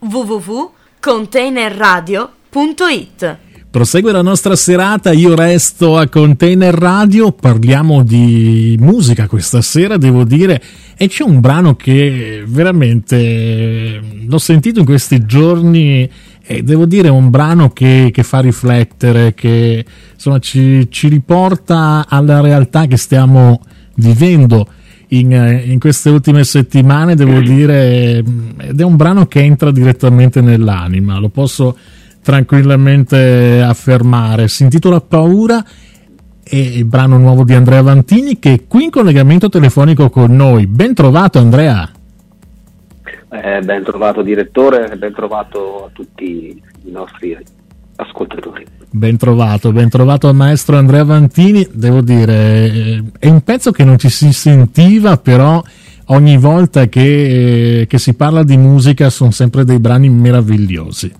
www.containerradio.it. Prosegue la nostra serata, io resto a Container Radio, parliamo di musica questa sera, devo dire, e c'è un brano che veramente l'ho sentito in questi giorni e devo dire è un brano che fa riflettere, che insomma ci riporta alla realtà che stiamo vivendo in queste ultime settimane, devo dire, ed è un brano che entra direttamente nell'anima, lo posso tranquillamente affermare. Si intitola Paura, è il brano nuovo di Andrea Vantini, che è qui in collegamento telefonico con noi. Ben trovato, Andrea. Ben trovato direttore, ben trovato a tutti i nostri ascoltatori. Ben trovato al maestro Andrea Vantini. Devo dire, è un pezzo che non ci si sentiva, però ogni volta che si parla di musica sono sempre dei brani meravigliosi.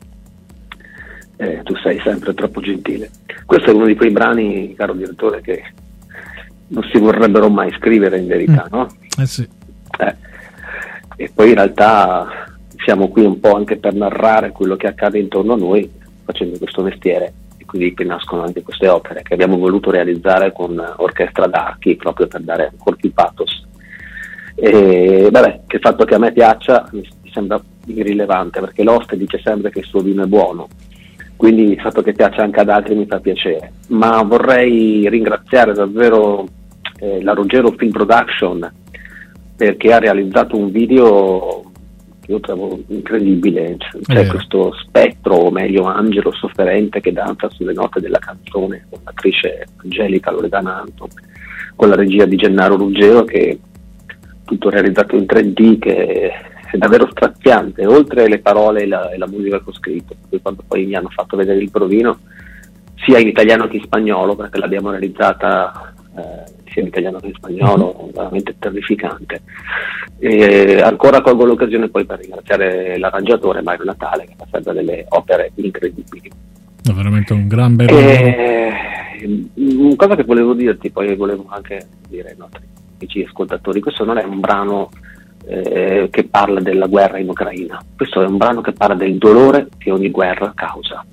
Tu sei sempre troppo gentile. Questo è uno di quei brani, caro direttore, che non si vorrebbero mai scrivere in verità, no? Sì. E poi in realtà siamo qui un po' anche per narrare quello che accade intorno a noi facendo questo mestiere, e quindi qui nascono anche queste opere che abbiamo voluto realizzare con Orchestra d'Archi, proprio per dare ancora più pathos. E vabbè, che il fatto che a me piaccia mi sembra irrilevante, perché l'oste dice sempre che il suo vino è buono, quindi il fatto che piaccia anche ad altri mi fa piacere. Ma vorrei ringraziare davvero la Ruggero Film Production, perché ha realizzato un video che io trovo incredibile. C'è questo spettro, o meglio angelo sofferente, che danza sulle note della canzone, con l'attrice Angelica Loredana Anton, con la regia di Gennaro Ruggero, che tutto realizzato in 3D, che è davvero straziante, oltre le parole e la musica che ho scritto. Quando poi mi hanno fatto vedere il provino, sia in italiano che in spagnolo, perché l'abbiamo realizzata sia in italiano che in spagnolo, veramente terrificante. E ancora colgo l'occasione poi per ringraziare l'arrangiatore Mario Natale, che fa sempre delle opere incredibili. È veramente un gran bel lavoro. Una cosa che volevo dirti, poi volevo anche dire ai nostri amici ascoltatori: questo non è un brano che parla della guerra in Ucraina, questo è un brano che parla del dolore che ogni guerra causa.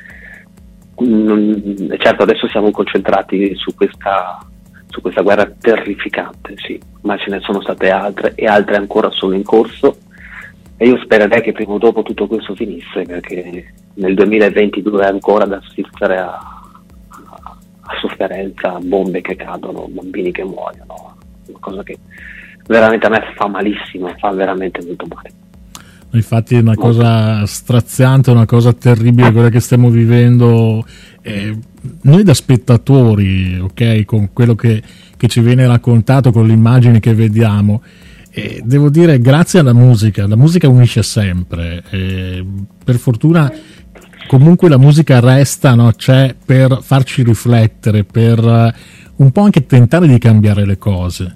Certo, adesso siamo concentrati su questa guerra terrificante, sì, ma ce ne sono state altre, e altre ancora sono in corso, e io spererei che prima o dopo tutto questo finisse, perché nel 2022 è ancora da assistere a sofferenza, a bombe che cadono, bambini che muoiono, una cosa che veramente a me fa malissimo, fa veramente molto male. Infatti è una cosa straziante, una cosa terribile quella che stiamo vivendo, noi da spettatori, ok, con quello che ci viene raccontato, con le immagini che vediamo, devo dire grazie alla musica. La musica unisce sempre, per fortuna comunque la musica resta, no? C'è per farci riflettere, per un po' anche tentare di cambiare le cose.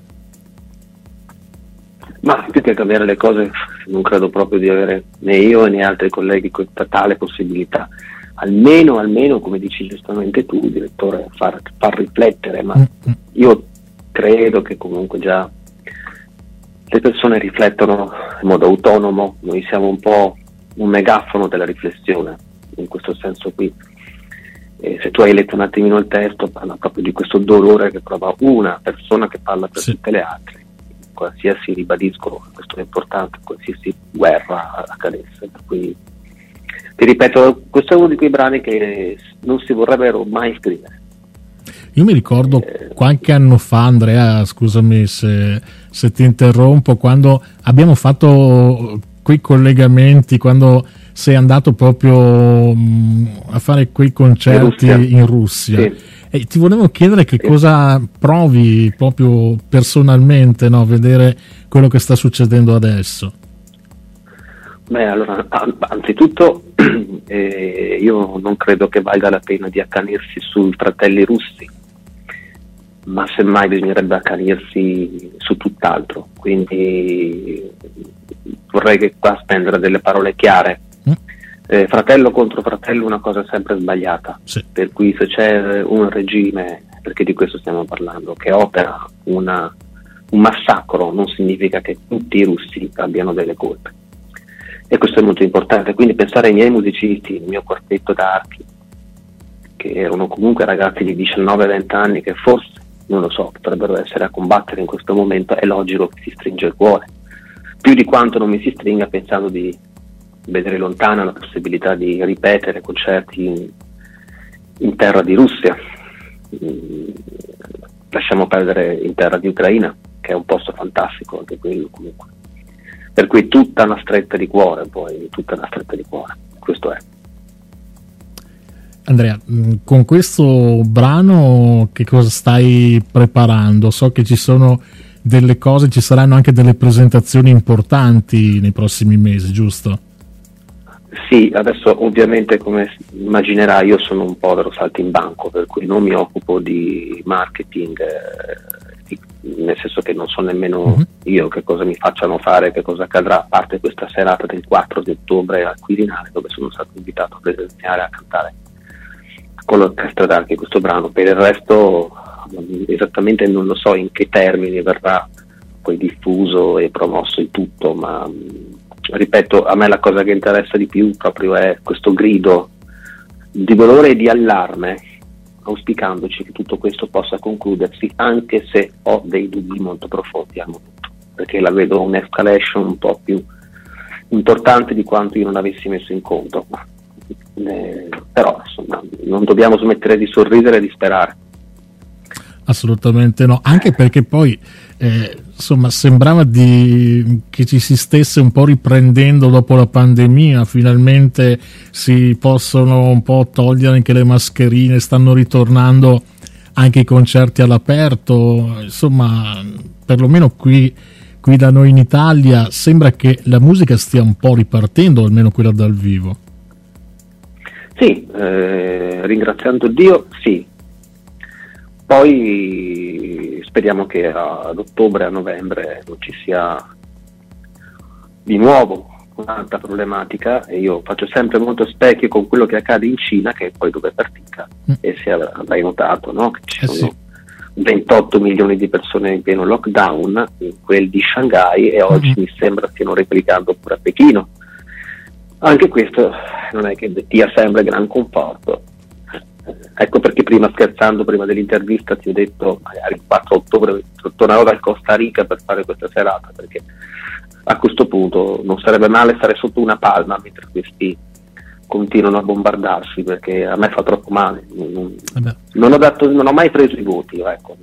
Ma più che cambiare le cose, non credo proprio di avere, né io né altri colleghi, questa tale possibilità. Almeno, come dici giustamente tu, direttore, far riflettere, ma io credo che comunque già le persone riflettono in modo autonomo, noi siamo un po' un megafono della riflessione, in questo senso qui. E se tu hai letto un attimino il testo, parla proprio di questo dolore che prova una persona che parla per tutte le altre. Qualsiasi, ribadisco, questo è importante, qualsiasi guerra accadesse. Per cui ti ripeto, questo è uno di quei brani che non si vorrebbero mai scrivere. Io mi ricordo qualche anno fa, Andrea, scusami se ti interrompo, quando abbiamo fatto quei collegamenti, quando sei andato proprio a fare quei concerti in Russia. Sì. E ti volevo chiedere che cosa provi proprio personalmente, no? Vedere quello che sta succedendo adesso. Beh, allora, anzitutto io non credo che valga la pena di accanirsi sui fratelli russi, ma semmai bisognerebbe accanirsi su tutt'altro. Quindi vorrei che qua spendere delle parole chiare. Fratello contro fratello è una cosa sempre sbagliata, sì. Per cui se c'è un regime, perché di questo stiamo parlando, che opera un massacro, non significa che tutti i russi abbiano delle colpe. e questo è molto importante. Quindi pensare ai miei musicisti, il mio quartetto d'archi, che erano comunque ragazzi di 19-20 anni che forse, non lo so, potrebbero essere a combattere in questo momento, è logico che si stringe il cuore, più di quanto non mi si stringa pensando di vedere lontana la possibilità di ripetere concerti in terra di Russia. Lasciamo perdere in terra di Ucraina, che è un posto fantastico anche quello comunque. Per cui tutta una stretta di cuore, questo è. Andrea, con questo brano che cosa stai preparando? So che ci sono delle cose, ci saranno anche delle presentazioni importanti nei prossimi mesi, giusto? Sì, adesso ovviamente come immaginerai io sono un povero saltimbanco, per cui non mi occupo di marketing, nel senso che non so nemmeno io che cosa mi facciano fare, che cosa accadrà, a parte questa serata del 4 di ottobre al Quirinale, dove sono stato invitato a presenziare, a cantare con l'orchestra d'archi questo brano. Per il resto esattamente non lo so in che termini verrà poi diffuso e promosso il tutto, ma ripeto, a me la cosa che interessa di più proprio è questo grido di dolore e di allarme, auspicandoci che tutto questo possa concludersi, anche se ho dei dubbi molto profondi al momento, perché la vedo un'escalation un po' più importante di quanto io non avessi messo in conto. Però insomma non dobbiamo smettere di sorridere e di sperare. Assolutamente no, anche perché poi insomma sembrava che ci si stesse un po' riprendendo dopo la pandemia, finalmente si possono un po' togliere anche le mascherine, stanno ritornando anche i concerti all'aperto, insomma perlomeno qui da noi in Italia sembra che la musica stia un po' ripartendo, almeno quella dal vivo. Sì, ringraziando Dio, sì. Poi speriamo che ad ottobre, a novembre non ci sia di nuovo un'altra problematica, e io faccio sempre molto specchio con quello che accade in Cina, che è poi dove partica, e se avrai notato, no? Che ci sono 28 milioni di persone in pieno lockdown, in quel di Shanghai, e oggi mi sembra stiano replicando pure a Pechino. Anche questo non è che dia sempre gran conforto. Ecco perché prima, scherzando, prima dell'intervista ti ho detto magari il 4 ottobre tornerò dal Costa Rica per fare questa serata, perché a questo punto non sarebbe male stare sotto una palma mentre questi continuano a bombardarsi, perché a me fa troppo male. Non ho mai preso i voti, ecco.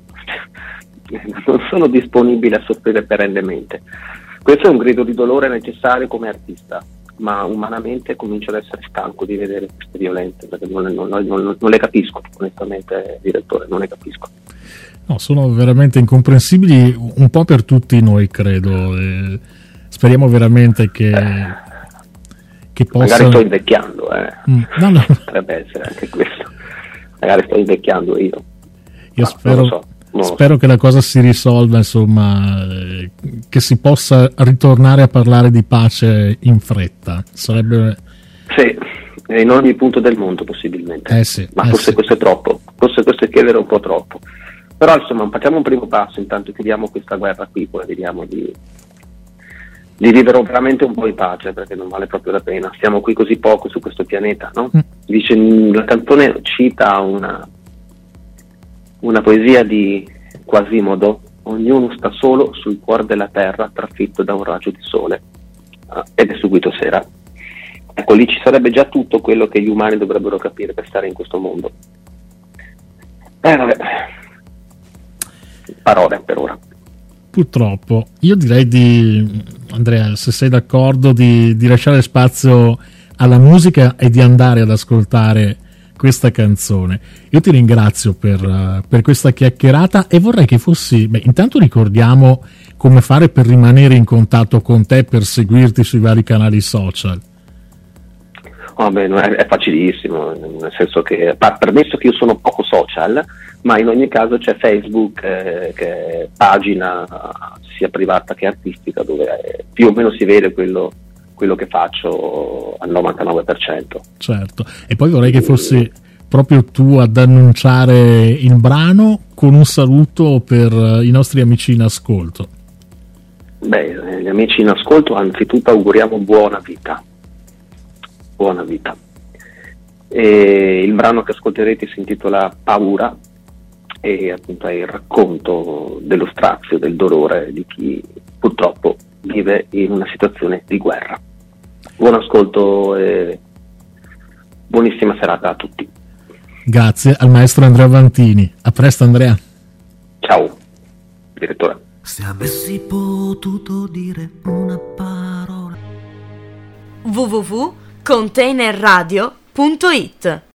Non sono disponibile a soffrire perennemente. Questo è un grido di dolore necessario come artista, ma umanamente comincio ad essere stanco di vedere queste violenze, perché non le capisco, onestamente, direttore, non le capisco. No, sono veramente incomprensibili un po' per tutti noi, credo. Speriamo veramente che possa... Magari sto invecchiando, No. Potrebbe essere anche questo. Magari sto invecchiando io. Io spero che la cosa si risolva, insomma, che si possa ritornare a parlare di pace in fretta. Sarebbe... Sì, in ogni punto del mondo possibilmente. Sì, ma forse questo è troppo, forse questo è chiedere un po' troppo. Però insomma facciamo un primo passo, intanto chiudiamo questa guerra qui, poi vediamo di vivere veramente un po' in pace, perché non vale proprio la pena. Stiamo qui così poco su questo pianeta, no? Dice, la canzone cita una poesia di Quasimodo: ognuno sta solo sul cuore della terra, trafitto da un raggio di sole, ed è subito sera. Ecco, lì ci sarebbe già tutto quello che gli umani dovrebbero capire per stare in questo mondo. Vabbè. Parole per ora. Purtroppo. Io direi Andrea, se sei d'accordo, di lasciare spazio alla musica e di andare ad ascoltare questa canzone. Io ti ringrazio per questa chiacchierata e vorrei che intanto ricordiamo come fare per rimanere in contatto con te, per seguirti sui vari canali social. È facilissimo, nel senso che, permesso che io sono poco social, ma in ogni caso c'è Facebook, che è pagina sia privata che artistica, dove più o meno si vede quello che faccio al 99%. Certo, e poi vorrei che fossi proprio tu ad annunciare il brano con un saluto per i nostri amici in ascolto. Beh, gli amici in ascolto, anzitutto auguriamo buona vita. Buona vita. E il brano che ascolterete si intitola Paura e appunto è il racconto dello strazio, del dolore di chi purtroppo vive in una situazione di guerra. Buon ascolto e buonissima serata a tutti. Grazie al maestro Andrea Vantini. A presto, Andrea. Ciao, direttore. Se avessi potuto dire una parola. www.containerradio.it